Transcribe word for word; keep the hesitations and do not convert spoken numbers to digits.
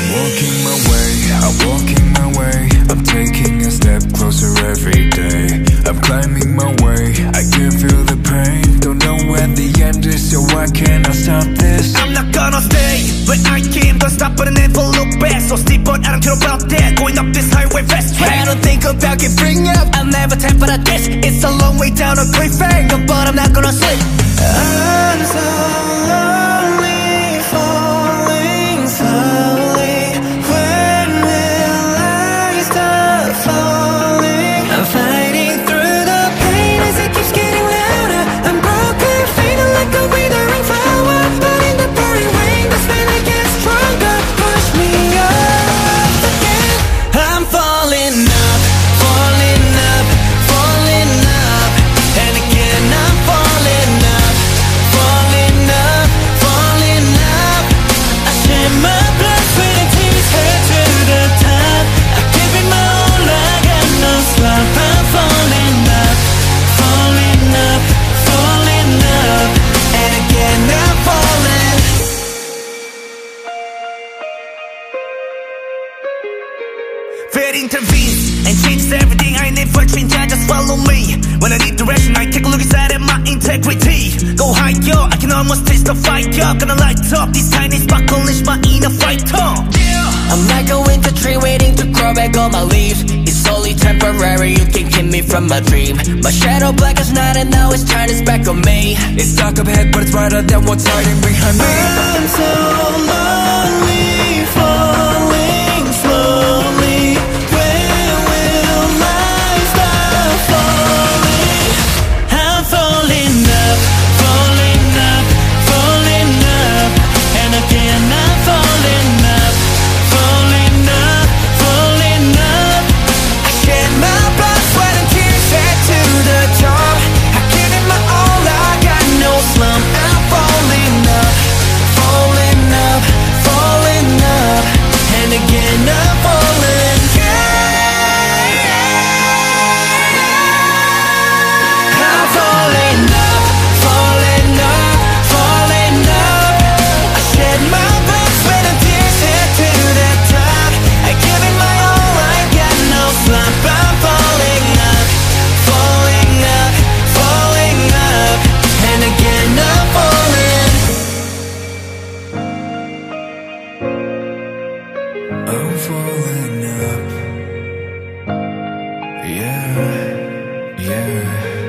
I'm walking my way, I'm walking my way. I'm taking a step closer every day. I'm climbing my way, I can feel the pain. Don't know where the end is, so why can't I stop this? I'm not gonna stay where I came, gonna stop but I never look back. So steep but I don't care about that. Going up this highway fast track, I don't think about giving up. I'll never tap but I guess it's a long way down a cliffhanger, but I'm not gonna slip. I'm so lonely, falling slowly. When will I stop falling? I'm fighting through the pain as it keeps getting louder. I'm broken, fading like a withering flower. But in the pouring rain, that's when I get stronger. Push me up again. I'm falling up, falling up, falling up. And again I'm falling up, falling up, falling up. I shed my blood, sweat and tears, head to the top. I give it my all, I got no stop. I'm falling up, falling up, falling up. And again I'm falling. Fate intervenes and changes everything. I never change, I just follow me. When I need direction, I take a look inside at my integrity. Go higher, I can almost taste the fire. Gonna light up this tiny spark, unleash my inner fighter. Yeah. I'm like a winter tree waiting to grow back all my leaves. It's only temporary, you can keep me from my dream. My shadow black as night and now it's turned its back on me. It's dark up ahead but it's brighter than what's hiding behind me. I'm so lonely, falling slowly. When will I stop falling? I'm falling up, falling up, falling up. And again I'm falling up, falling up, falling up. I shed my blood, sweat and tears, head to the top. I give it my all, I got no slump. I'm falling up, falling up, falling up. And again I'm falling. I'm falling up, falling up, falling up. I shed my blood, sweat and tears, head to the top. I give it my all, I got no slump. I'm falling up, falling up, falling up. And again I'm falling. I'm falling up. Yeah, yeah.